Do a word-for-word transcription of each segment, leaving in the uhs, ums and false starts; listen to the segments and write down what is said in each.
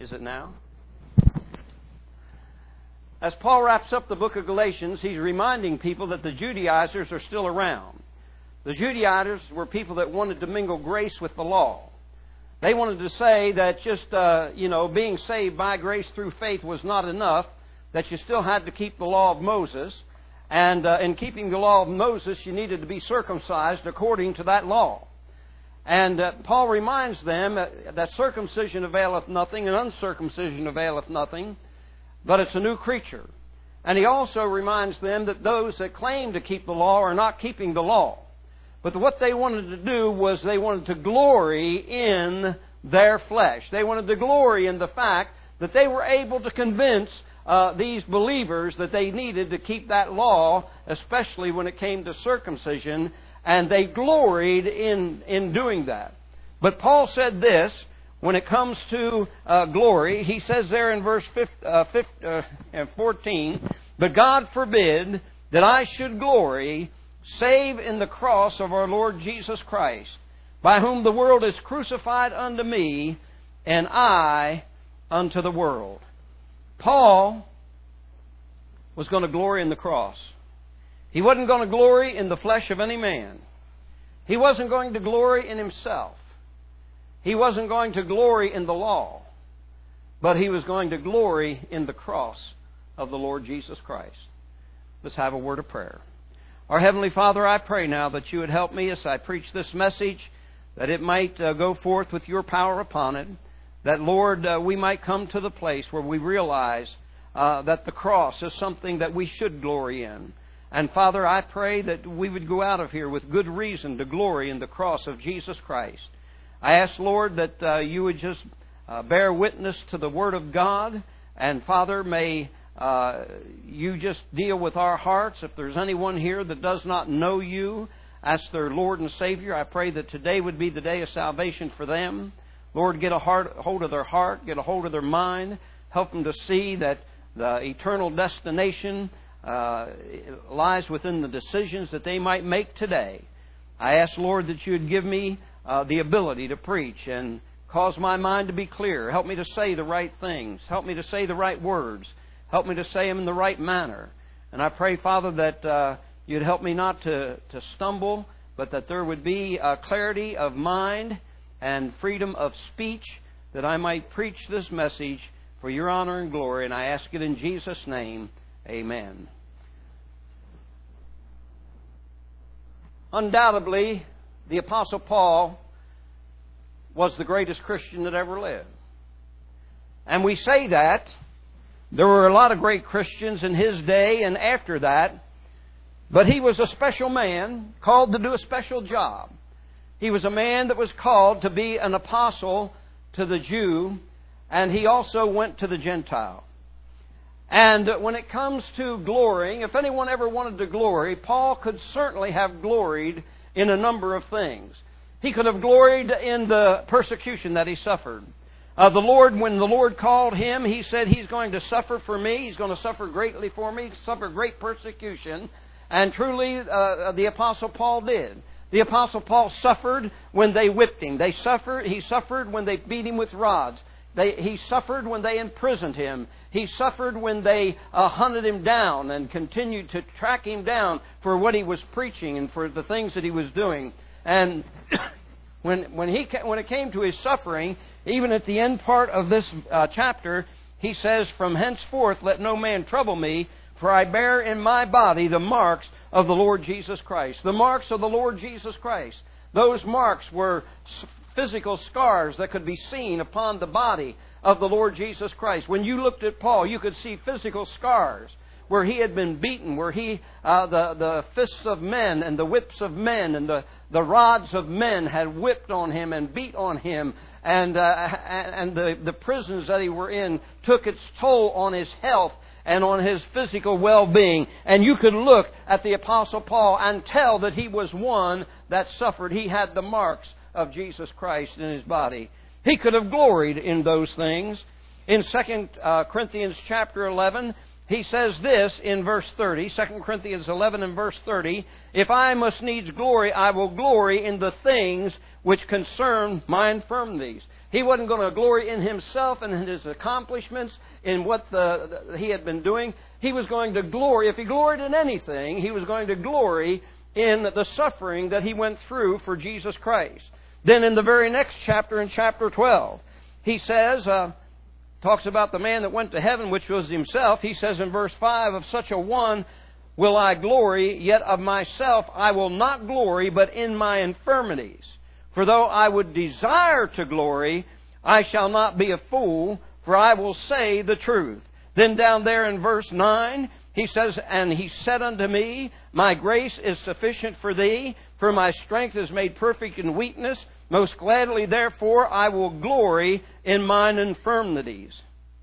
Is it now? As Paul wraps up the book of Galatians, he's reminding people that the Judaizers are still around. The Judaizers were people that wanted to mingle grace with the law. They wanted to say that just, uh, you know, being saved by grace through faith was not enough, that you still had to keep the law of Moses. And uh, in keeping the law of Moses, you needed to be circumcised according to that law. And uh, Paul reminds them that circumcision availeth nothing and uncircumcision availeth nothing, but it's a new creature. And he also reminds them that those that claim to keep the law are not keeping the law. But what they wanted to do was they wanted to glory in their flesh. They wanted to glory in the fact that they were able to convince uh, these believers that they needed to keep that law, especially when it came to circumcision, and they gloried in, in doing that. But Paul said this, when it comes to uh, glory, he says there in verse fourteen, "But God forbid that I should glory, save in the cross of our Lord Jesus Christ, by whom the world is crucified unto me, and I unto the world." Paul was going to glory in the cross. He wasn't going to glory in the flesh of any man. He wasn't going to glory in himself. He wasn't going to glory in the law. But he was going to glory in the cross of the Lord Jesus Christ. Let's have a word of prayer. Our Heavenly Father, I pray now that you would help me as I preach this message, that it might uh, go forth with your power upon it, that, Lord, uh, we might come to the place where we realize uh, that the cross is something that we should glory in. And, Father, I pray that we would go out of here with good reason to glory in the cross of Jesus Christ. I ask, Lord, that uh, you would just uh, bear witness to the Word of God. And, Father, may uh, you just deal with our hearts. If there's anyone here that does not know you as their Lord and Savior, I pray that today would be the day of salvation for them. Lord, get a heart, hold of their heart, get a hold of their mind. Help them to see that the eternal destination uh, lies within the decisions that they might make today. I ask, Lord, that you would give me uh, the ability to preach and cause my mind to be clear. Help me to say the right things. Help me to say the right words. Help me to say them in the right manner. And I pray, Father, that uh, you'd help me not to, to stumble, but that there would be uh, clarity of mind and freedom of speech, that I might preach this message for your honor and glory. And I ask it in Jesus' name. Amen. Undoubtedly, the Apostle Paul was the greatest Christian that ever lived. And we say that. There were a lot of great Christians in his day and after that. But he was a special man, called to do a special job. He was a man that was called to be an apostle to the Jew, and he also went to the Gentile. And when it comes to glorying, if anyone ever wanted to glory, Paul could certainly have gloried in a number of things. He could have gloried in the persecution that he suffered. Uh, the Lord, when the Lord called him, he said, He's going to suffer for me. He's going to suffer greatly for me, suffer great persecution. And truly, uh, the Apostle Paul did. The Apostle Paul suffered when they whipped him. They suffered. He suffered when they beat him with rods. They, he suffered when they imprisoned him. He suffered when they uh, hunted him down and continued to track him down for what he was preaching and for the things that he was doing. And when when he when it came to his suffering, even at the end part of this uh, chapter, he says, "From henceforth let no man trouble me, for I bear in my body the marks of the Lord Jesus Christ." The marks of the Lord Jesus Christ. Those marks were physical scars that could be seen upon the body of the Lord Jesus Christ. When you looked at Paul, you could see physical scars where he had been beaten, where he, uh, the, the fists of men and the whips of men and the, the rods of men had whipped on him and beat on him. And, uh, and the, the prisons that he were in took its toll on his health and on his physical well-being. And you could look at the Apostle Paul and tell that he was one that suffered. He had the marks of Jesus Christ in his body. He could have gloried in those things. In Second Corinthians chapter eleven, he says this in verse thirty, Second Corinthians eleven and verse thirty, "If I must needs glory, I will glory in the things which concern my infirmities." He wasn't going to glory in himself and in his accomplishments, in what the, the, he had been doing. He was going to glory. If he gloried in anything, he was going to glory in the suffering that he went through for Jesus Christ. Then in the very next chapter, in chapter twelve, he says, uh, talks about the man that went to heaven, which was himself. He says in verse five, of such a one will I glory, yet of myself I will not glory, but in my infirmities. For though I would desire to glory, I shall not be a fool, for I will say the truth. Then down there in verse nine, he says, and he said unto me, my grace is sufficient for thee, for my strength is made perfect in weakness. Most gladly, therefore, I will glory in mine infirmities.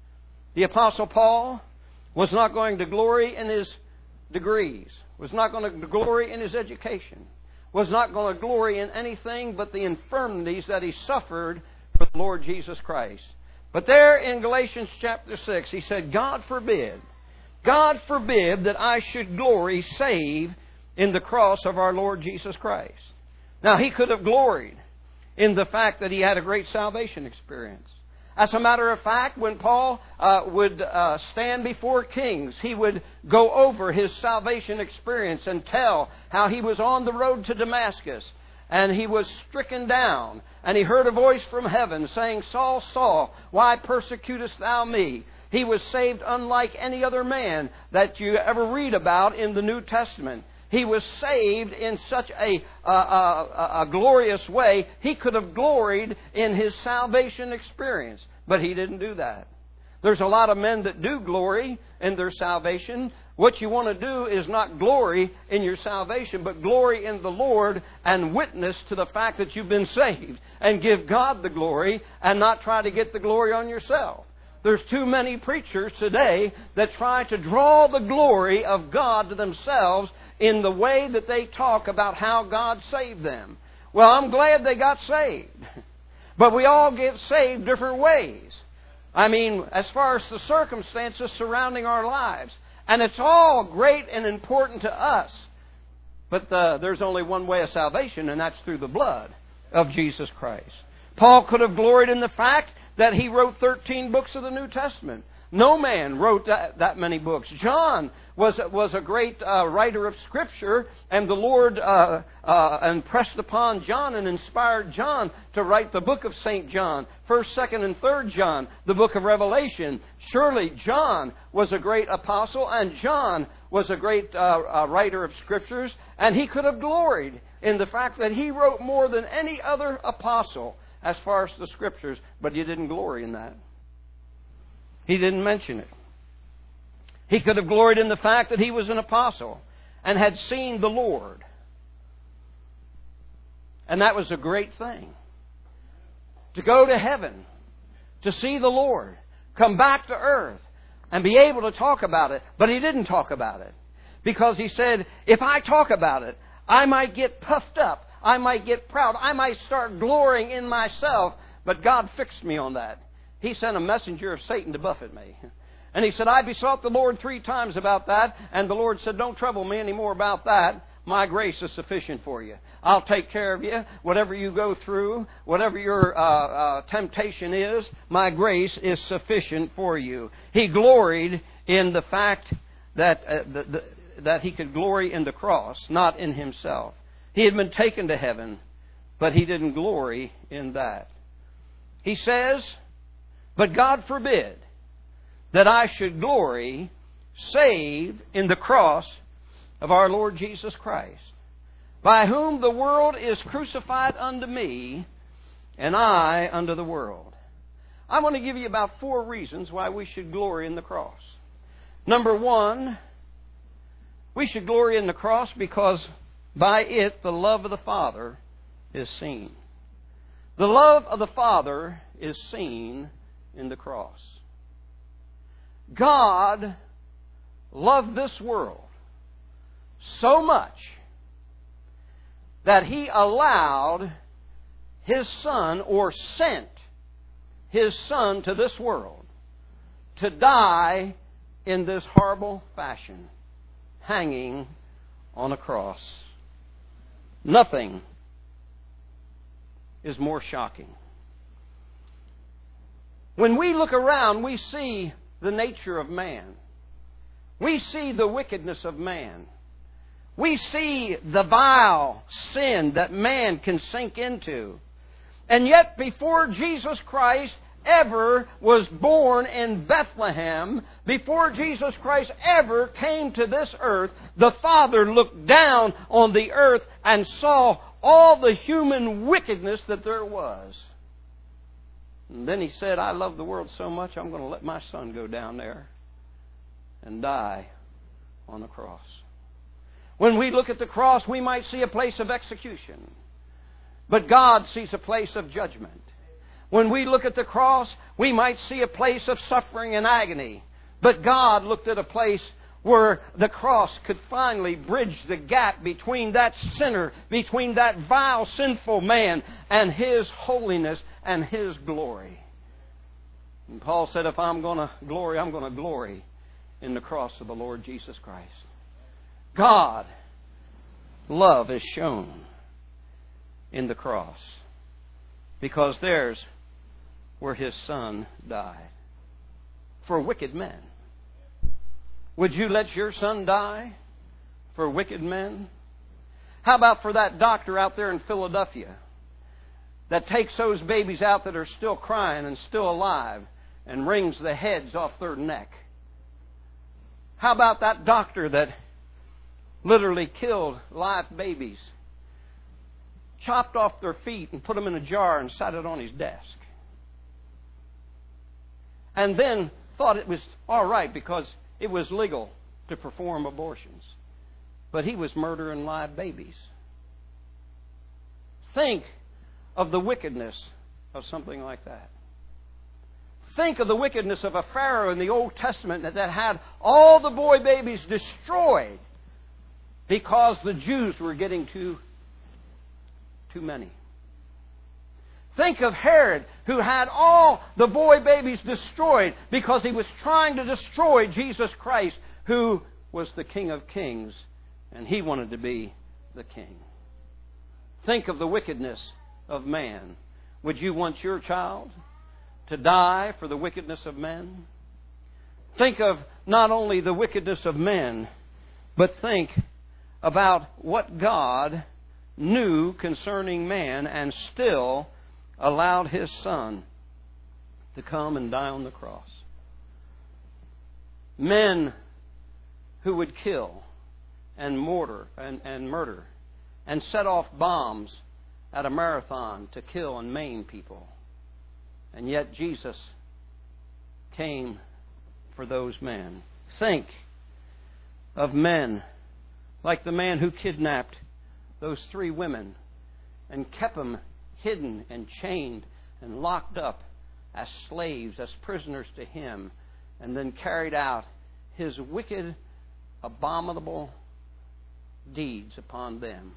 The Apostle Paul was not going to glory in his degrees, was not going to glory in his education, was not going to glory in anything but the infirmities that he suffered for the Lord Jesus Christ. But there in Galatians chapter six, he said, God forbid, God forbid that I should glory save in the cross of our Lord Jesus Christ. Now, he could have gloried in the fact that he had a great salvation experience. As a matter of fact, when Paul uh, would uh, stand before kings, he would go over his salvation experience and tell how he was on the road to Damascus and he was stricken down and he heard a voice from heaven saying, Saul, Saul, why persecutest thou me? He was saved unlike any other man that you ever read about in the New Testament. He was saved in such a, a, a, a glorious way, he could have gloried in his salvation experience. But he didn't do that. There's a lot of men that do glory in their salvation. What you want to do is not glory in your salvation, but glory in the Lord and witness to the fact that you've been saved. And give God the glory and not try to get the glory on yourself. There's too many preachers today that try to draw the glory of God to themselves in the way that they talk about how God saved them. Well, I'm glad they got saved. But we all get saved different ways. I mean, as far as the circumstances surrounding our lives. And it's all great and important to us. But the, there's only one way of salvation, and that's through the blood of Jesus Christ. Paul could have gloried in the fact that he wrote thirteen books of the New Testament. No man wrote that, that many books. John was, was a great uh, writer of Scripture, and the Lord uh, uh, impressed upon John and inspired John to write the book of Saint John, First, Second, and Third John, the book of Revelation. Surely John was a great apostle, and John was a great uh, uh, writer of Scriptures, and he could have gloried in the fact that he wrote more than any other apostle as far as the Scriptures, but he didn't glory in that. He didn't mention it. He could have gloried in the fact that he was an apostle and had seen the Lord. And that was a great thing. To go to heaven, to see the Lord, come back to earth, and be able to talk about it. But he didn't talk about it. Because he said, if I talk about it, I might get puffed up. I might get proud. I might start glorying in myself. But God fixed me on that. He sent a messenger of Satan to buffet me. And he said, I besought the Lord three times about that. And the Lord said, don't trouble me anymore about that. My grace is sufficient for you. I'll take care of you. Whatever you go through, whatever your uh, uh, temptation is, my grace is sufficient for you. He gloried in the fact that, uh, the, the, that he could glory in the cross, not in himself. He had been taken to heaven, but he didn't glory in that. He says, but God forbid that I should glory save in the cross of our Lord Jesus Christ, by whom the world is crucified unto me, and I unto the world. I want to give you about four reasons why we should glory in the cross. Number one, we should glory in the cross because by it the love of the Father is seen. The love of the Father is seen in the cross. God loved this world so much that He allowed His Son, or sent His Son to this world to die in this horrible fashion, hanging on a cross. Nothing is more shocking. When we look around, we see the nature of man. We see the wickedness of man. We see the vile sin that man can sink into. And yet, before Jesus Christ ever was born in Bethlehem, before Jesus Christ ever came to this earth, the Father looked down on the earth and saw all the human wickedness that there was. And then He said, I love the world so much, I'm going to let my Son go down there and die on the cross. When we look at the cross, we might see a place of execution. But God sees a place of judgment. When we look at the cross, we might see a place of suffering and agony. But God looked at a place where the cross could finally bridge the gap between that sinner, between that vile, sinful man, and His holiness and His glory. And Paul said, if I'm going to glory, I'm going to glory in the cross of the Lord Jesus Christ. God, love is shown in the cross, because there's where His Son died for wicked men. Would you let your son die for wicked men? How about for that doctor out there in Philadelphia that takes those babies out that are still crying and still alive and wrings the heads off their neck? How about that doctor that literally killed live babies, chopped off their feet and put them in a jar and sat it on his desk? And then thought it was all right because it was legal to perform abortions. But he was murdering live babies. Think of the wickedness of something like that. Think of the wickedness of a Pharaoh in the Old Testament that, that had all the boy babies destroyed because the Jews were getting too, too many. Think of Herod, who had all the boy babies destroyed because he was trying to destroy Jesus Christ, who was the King of Kings, and he wanted to be the king. Think of the wickedness of man. Would you want your child to die for the wickedness of men? Think of not only the wickedness of men, but think about what God knew concerning man and still allowed His Son to come and die on the cross. Men who would kill and mortar and, and murder and set off bombs at a marathon to kill and maim people. And yet Jesus came for those men. Think of men like the man who kidnapped those three women and kept them hidden and chained and locked up as slaves, as prisoners to him, and then carried out his wicked, abominable deeds upon them.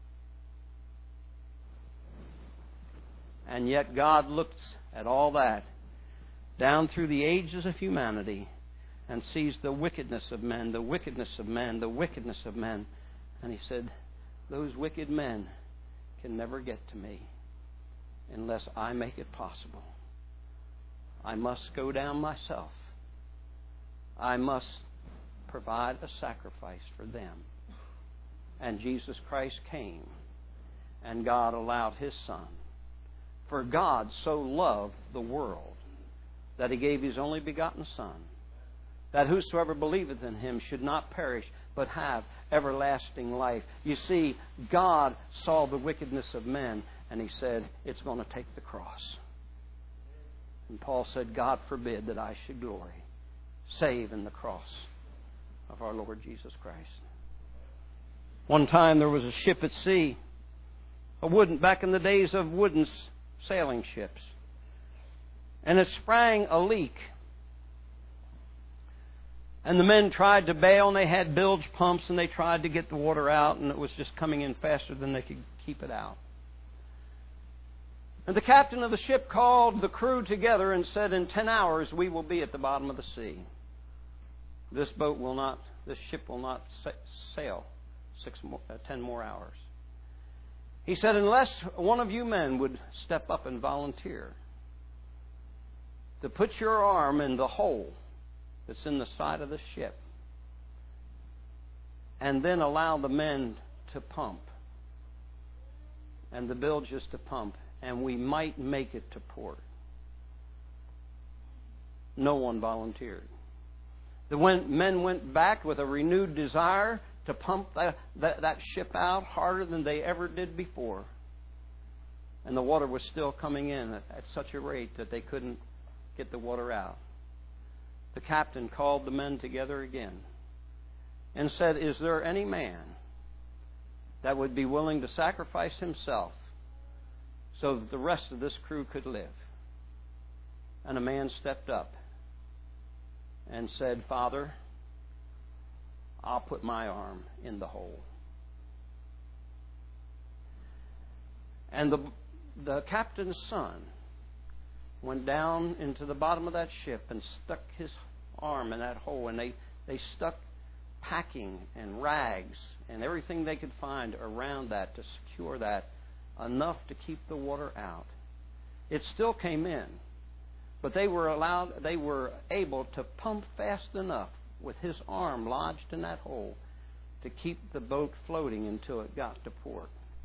And yet God looks at all that down through the ages of humanity and sees the wickedness of men, the wickedness of men, the wickedness of men. And He said, those wicked men can never get to me unless I make it possible. I must go down myself. I must provide a sacrifice for them. And Jesus Christ came, and God allowed His Son. For God so loved the world that He gave His only begotten Son, that whosoever believeth in Him should not perish, but have everlasting life. You see, God saw the wickedness of men, and He said, it's going to take the cross. And Paul said, God forbid that I should glory, save in the cross of our Lord Jesus Christ. One time there was a ship at sea, a wooden, back in the days of wooden sailing ships, and it sprang a leak. And the men tried to bail, and they had bilge pumps, and they tried to get the water out, and it was just coming in faster than they could keep it out. And the captain of the ship called the crew together and said, in ten hours we will be at the bottom of the sea. This boat will not, this ship will not sail six more, uh, ten more hours. He said, unless one of you men would step up and volunteer. to put your arm in the hole that's in the side of the ship and then allow the men to pump and the bilges to pump, and we might make it to port. No one volunteered. The men went back with a renewed desire to pump that, that, that ship out harder than they ever did before. And the water was still coming in at, at such a rate that they couldn't get the water out. The captain called the men together again and said, "Is there any man that would be willing to sacrifice himself so that the rest of this crew could live?" And a man stepped up and said, "Father, I'll put my arm in the hole." And the, the captain's son went down into the bottom of that ship and stuck his arm in that hole, and they, they stuck packing and rags and everything they could find around that to secure that, enough to keep the water out. It still came in, but they were allowed, they were able to pump fast enough with his arm lodged in that hole to keep the boat floating until it got to port.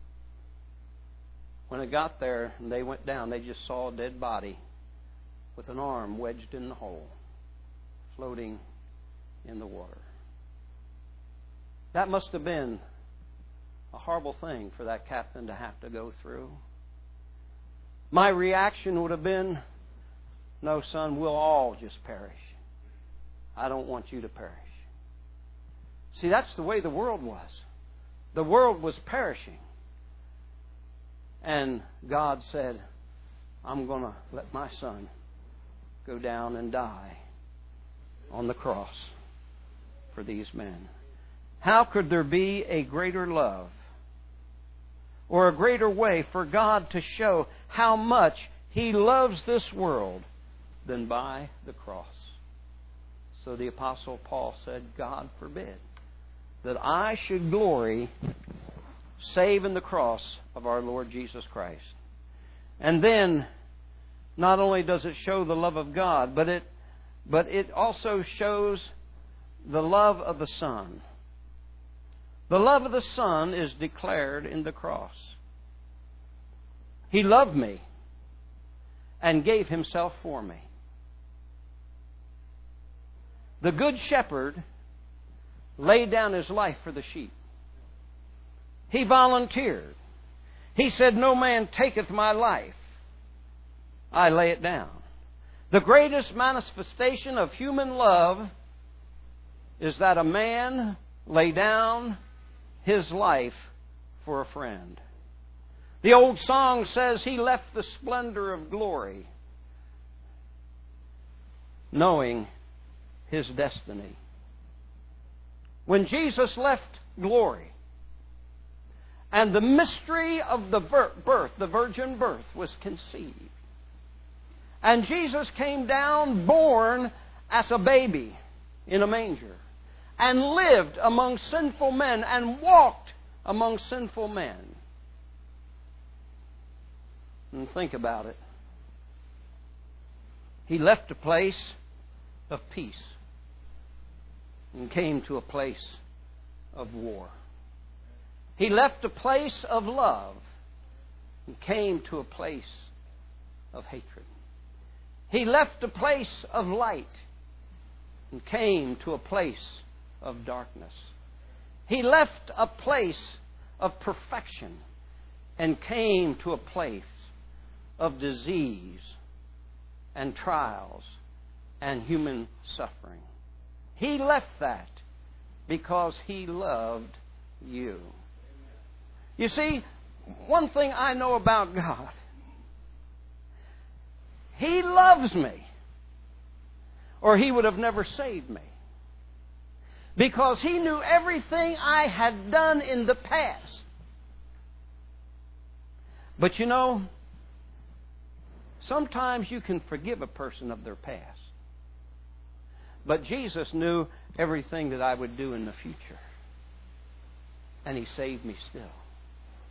When it got there and they went down, they just saw a dead body with an arm wedged in the hole, floating in the water. That must have been a horrible thing for that captain to have to go through. My reaction would have been, "No, son, we'll all just perish. I don't want you to perish." See, that's the way the world was. The world was perishing. And God said, "I'm going to let my son go down and die on the cross for these men." How could there be a greater love or a greater way for God to show how much He loves this world than by the cross? So the Apostle Paul said, "God forbid that I should glory save in the cross of our Lord Jesus Christ." And then, not only does it show the love of God, but it, but it also shows the love of the Son. The love of the Son is declared in the cross. He loved me and gave Himself for me. The Good Shepherd laid down His life for the sheep. He volunteered. He said, "No man taketh my life. I lay it down." The greatest manifestation of human love is that a man lay down his life for a friend. The old song says he left the splendor of glory, knowing his destiny. When Jesus left glory, and the mystery of the birth, the virgin birth, was conceived, and Jesus came down born as a baby in a manger, and lived among sinful men and walked among sinful men. And think about it. He left a place of peace and came to a place of war. He left a place of love and came to a place of hatred. He left a place of light and came to a place of darkness. He left a place of perfection and came to a place of disease and trials and human suffering. He left that because He loved you. You see, one thing I know about God, He loves me, or He would have never saved me. Because He knew everything I had done in the past. But you know, sometimes you can forgive a person of their past. But Jesus knew everything that I would do in the future. And He saved me still.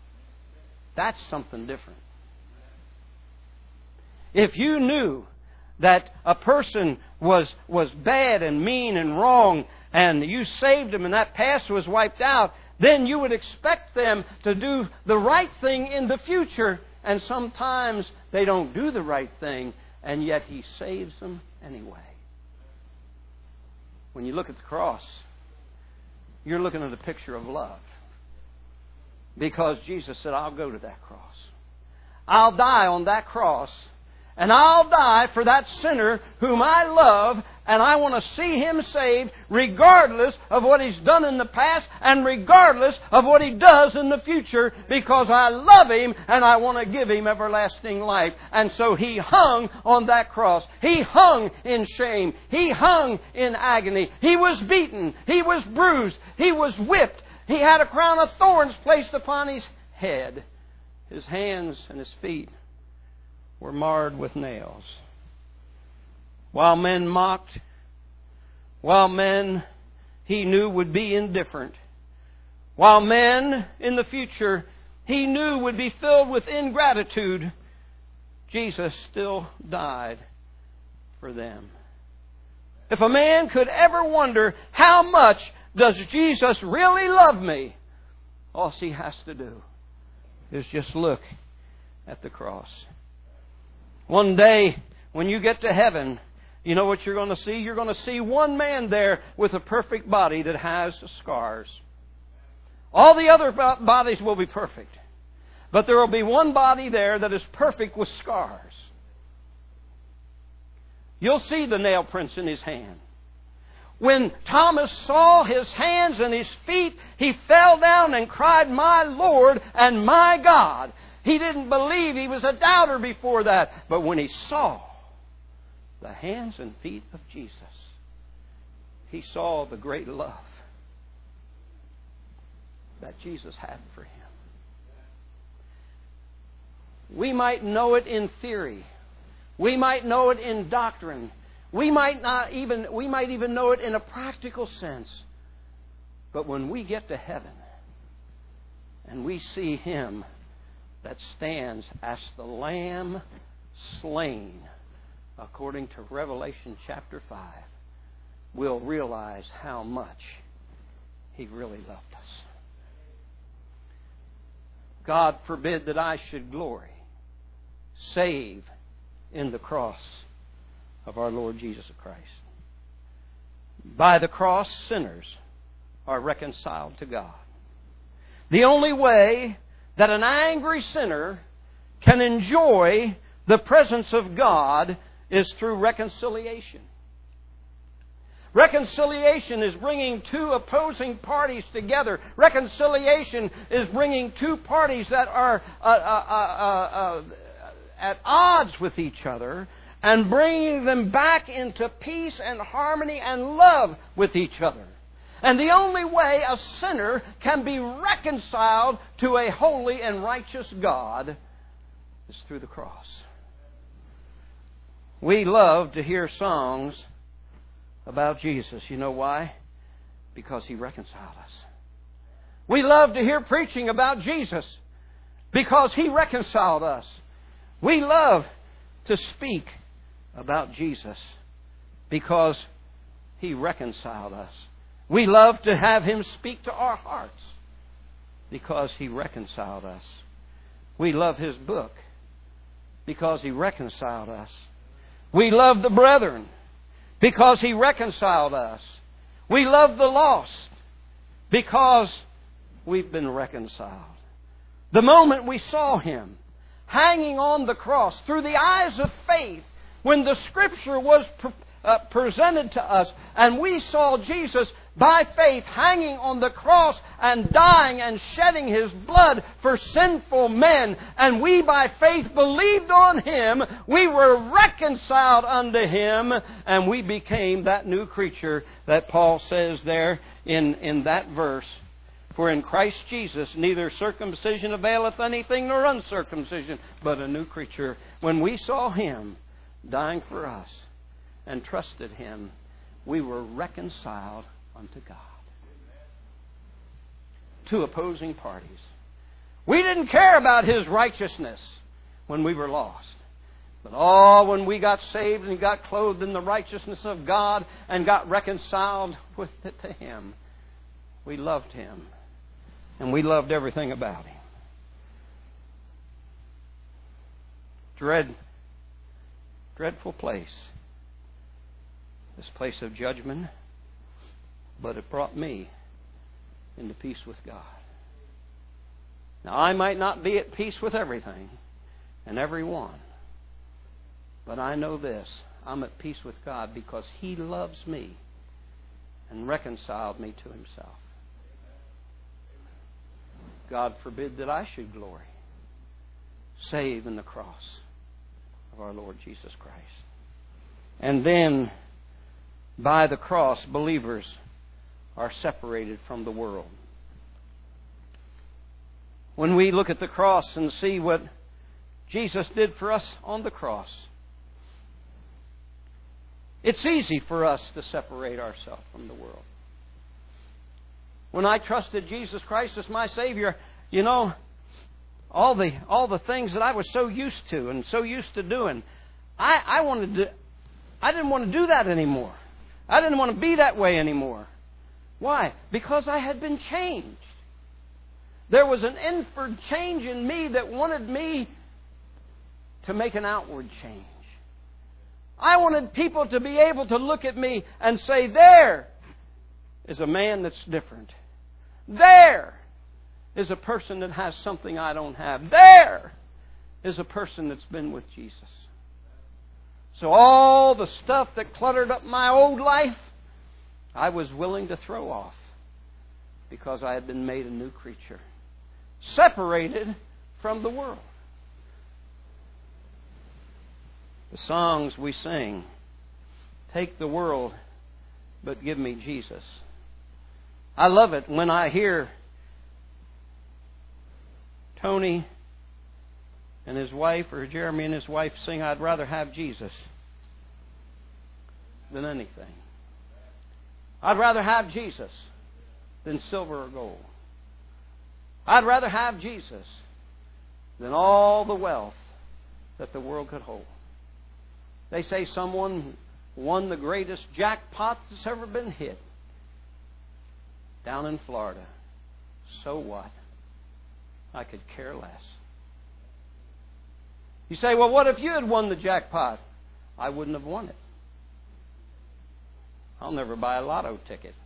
That's something different. If you knew that a person was, was bad and mean and wrong, and you saved them and that past was wiped out, then you would expect them to do the right thing in the future. And sometimes they don't do the right thing, and yet He saves them anyway. When you look at the cross, you're looking at a picture of love. Because Jesus said, I'll go to that cross. I'll die on that cross. And I'll die for that sinner whom I love, and I want to see him saved regardless of what he's done in the past and regardless of what he does in the future, because I love him and I want to give him everlasting life. And so He hung on that cross. He hung in shame. He hung in agony. He was beaten. He was bruised. He was whipped. He had a crown of thorns placed upon His head. His hands and His feet were marred with nails. While men mocked, while men He knew would be indifferent, while men in the future He knew would be filled with ingratitude, Jesus still died for them. If a man could ever wonder, how much does Jesus really love me? All he has to do is just look at the cross. One day, when you get to heaven, you know what you're going to see? You're going to see one man there with a perfect body that has scars. All the other bodies will be perfect. But there will be one body there that is perfect with scars. You'll see the nail prints in His hand. When Thomas saw His hands and His feet, he fell down and cried, "My Lord and my God." He didn't believe. He was a doubter before that. But when he saw the hands and feet of Jesus, he saw the great love that Jesus had for him. We might know it in theory. We might know it in doctrine. We might not even we might even know it in a practical sense. But when we get to heaven and we see Him that stands as the Lamb slain, according to Revelation chapter five, we'll realize how much He really loved us. God forbid that I should glory save in the cross of our Lord Jesus Christ. By the cross, sinners are reconciled to God. The only way that an angry sinner can enjoy the presence of God is through reconciliation. Reconciliation is bringing two opposing parties together. Reconciliation is bringing two parties that are uh, uh, uh, uh, at odds with each other and bringing them back into peace and harmony and love with each other. And the only way a sinner can be reconciled to a holy and righteous God is through the cross. We love to hear songs about Jesus. You know why? Because He reconciled us. We love to hear preaching about Jesus because He reconciled us. We love to speak about Jesus because He reconciled us. We love to have Him speak to our hearts because He reconciled us. We love His book because He reconciled us. We love the brethren because He reconciled us. We love the lost because we've been reconciled. The moment we saw Him hanging on the cross through the eyes of faith, when the Scripture was pre- uh, presented to us and we saw Jesus by faith hanging on the cross and dying and shedding His blood for sinful men, and we by faith believed on Him, we were reconciled unto Him, and we became that new creature that Paul says there in, in that verse. For in Christ Jesus neither circumcision availeth anything nor uncircumcision, but a new creature. When we saw Him dying for us and trusted Him, we were reconciled unto God. Two opposing parties. We didn't care about His righteousness when we were lost. But oh, when we got saved and got clothed in the righteousness of God and got reconciled with it to Him, we loved Him. And we loved everything about Him. Dread, dreadful place. This place of judgment. But it brought me into peace with God. Now, I might not be at peace with everything and everyone. But I know this. I'm at peace with God because He loves me and reconciled me to Himself. God forbid that I should glory, save in the cross of our Lord Jesus Christ. And then, by the cross, believers are separated from the world. When we look at the cross and see what Jesus did for us on the cross, it's easy for us to separate ourselves from the world. When I trusted Jesus Christ as my Savior, you know, all the all the things that I was so used to and so used to doing, I, I wanted to I didn't want to do that anymore. I didn't want to be that way anymore. Why? Because I had been changed. There was an inward change in me that wanted me to make an outward change. I wanted people to be able to look at me and say, there is a man that's different. There is a person that has something I don't have. There is a person that's been with Jesus. So all the stuff that cluttered up my old life, I was willing to throw off because I had been made a new creature, separated from the world. The songs we sing, take the world, but give me Jesus. I love it when I hear Tony and his wife, or Jeremy and his wife sing, I'd rather have Jesus than anything. I'd rather have Jesus than silver or gold. I'd rather have Jesus than all the wealth that the world could hold. They say someone won the greatest jackpot that's ever been hit down in Florida. So what? I could care less. You say, well, what if you had won the jackpot? I wouldn't have won it. I'll never buy a lotto ticket.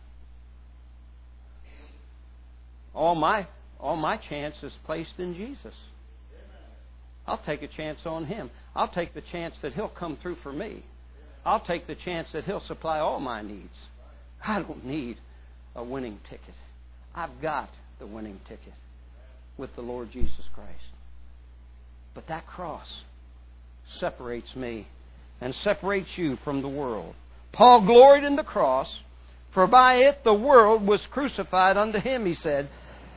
All my, all my chance is placed in Jesus. I'll take a chance on Him. I'll take the chance that He'll come through for me. I'll take the chance that He'll supply all my needs. I don't need a winning ticket. I've got the winning ticket with the Lord Jesus Christ. But that cross separates me and separates you from the world. Paul gloried in the cross, for by it the world was crucified unto him, he said,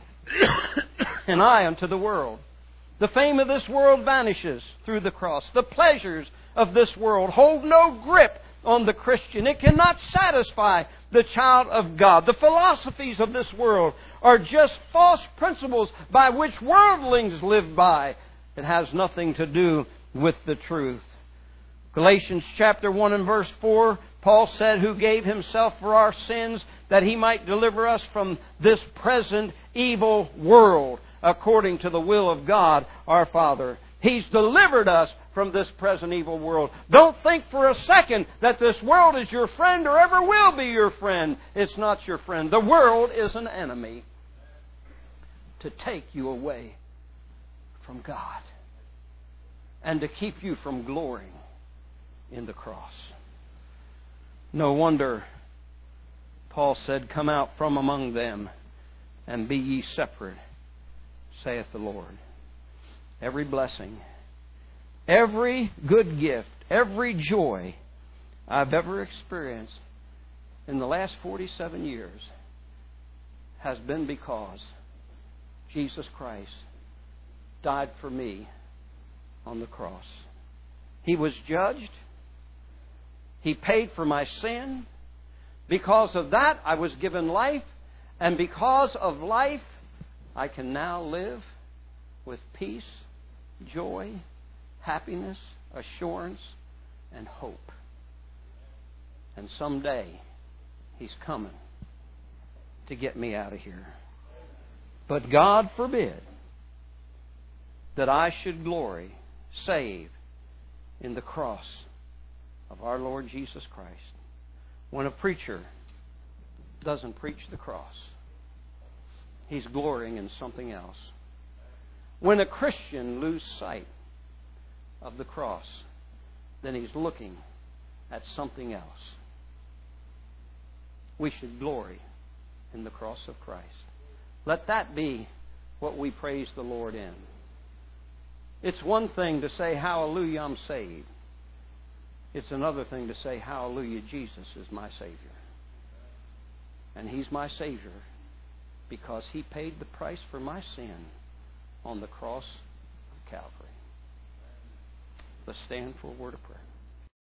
and I unto the world. The fame of this world vanishes through the cross. The pleasures of this world hold no grip on the Christian. It cannot satisfy the child of God. The philosophies of this world are just false principles by which worldlings live by. It has nothing to do with the truth. Galatians chapter one and verse four, Paul said, who gave Himself for our sins that He might deliver us from this present evil world, according to the will of God our Father. He's delivered us from this present evil world. Don't think for a second that this world is your friend or ever will be your friend. It's not your friend. The world is an enemy to take you away from God and to keep you from glorying in the cross. No wonder Paul said, come out from among them and be ye separate, saith the Lord. Every blessing, every good gift, every joy I've ever experienced in the last forty-seven years has been because Jesus Christ died for me on the cross. He was judged. He paid for my sin. Because of that, I was given life. And because of life, I can now live with peace, joy, happiness, assurance, and hope. And someday He's coming to get me out of here. But God forbid that I should glory, save in the cross of our Lord Jesus Christ. When a preacher doesn't preach the cross, he's glorying in something else. When a Christian loses sight of the cross, then he's looking at something else. We should glory in the cross of Christ. Let that be what we praise the Lord in. It's one thing to say, hallelujah, I'm saved. It's another thing to say, hallelujah, Jesus is my Savior. And He's my Savior because He paid the price for my sin on the cross of Calvary. Let's stand for a word of prayer.